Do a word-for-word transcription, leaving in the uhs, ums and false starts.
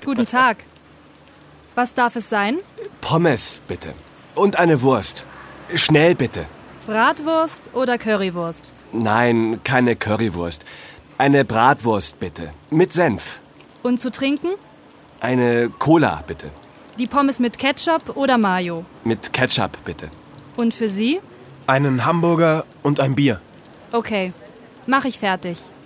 Guten Tag. Was darf es sein? Pommes, bitte. Und eine Wurst. Schnell, bitte. Bratwurst oder Currywurst? Nein, keine Currywurst. Eine Bratwurst, bitte. Mit Senf. Und zu trinken? Eine Cola, bitte. Die Pommes mit Ketchup oder Mayo? Mit Ketchup, bitte. Und für Sie? Einen Hamburger und ein Bier. Okay, mach ich fertig.